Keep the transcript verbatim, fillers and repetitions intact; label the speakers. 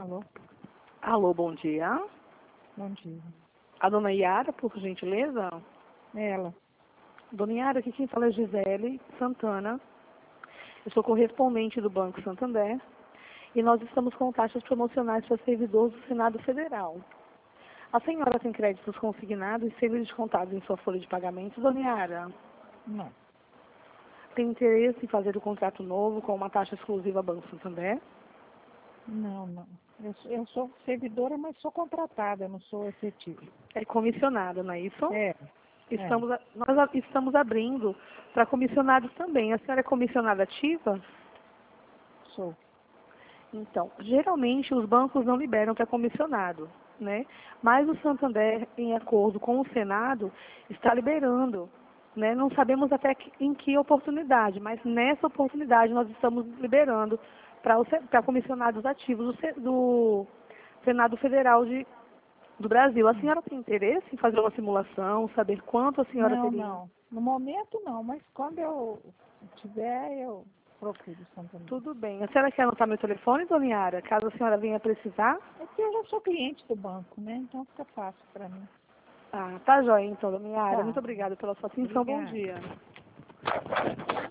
Speaker 1: Alô?
Speaker 2: Alô, bom dia.
Speaker 1: Bom dia.
Speaker 2: A dona Yara, por gentileza?
Speaker 1: Ela.
Speaker 2: Dona Yara, aqui quem fala é Gisele Santana. Eu sou correspondente do Banco Santander e nós estamos com taxas promocionais para servidores do Senado Federal. A senhora tem créditos consignados e sempre descontados em sua folha de pagamento, dona Yara?
Speaker 1: Não.
Speaker 2: Tem interesse em fazer o contrato novo com uma taxa exclusiva Banco Santander?
Speaker 1: Não, não. Eu, sou- eu sou servidora, mas sou contratada, eu não sou efetiva.
Speaker 2: É comissionada, não é isso?
Speaker 1: É.
Speaker 2: Estamos, a- nós a- estamos abrindo para comissionados também. A senhora é comissionada ativa?
Speaker 1: Sou.
Speaker 2: Então, geralmente os bancos não liberam para comissionado, né? Mas o Santander, em acordo com o Senado, está liberando, né? Não sabemos até que- em que oportunidade, mas nessa oportunidade nós estamos liberando para os se- para comissionados ativos do, Se- do Senado Federal de, do Brasil. A senhora tem interesse em fazer uma simulação, saber quanto a senhora
Speaker 1: Não,
Speaker 2: teria?
Speaker 1: não. No momento não, mas quando eu tiver, eu procuro o Santander.
Speaker 2: Tudo bem. A senhora quer anotar meu telefone, dona Yara, caso a senhora venha precisar?
Speaker 1: É que eu já sou cliente do banco, né? Então fica fácil para mim.
Speaker 2: Ah, tá joia então, dona Yara.
Speaker 1: Tá.
Speaker 2: Muito obrigada pela sua atenção. Bom
Speaker 1: Obrigada.
Speaker 2: dia.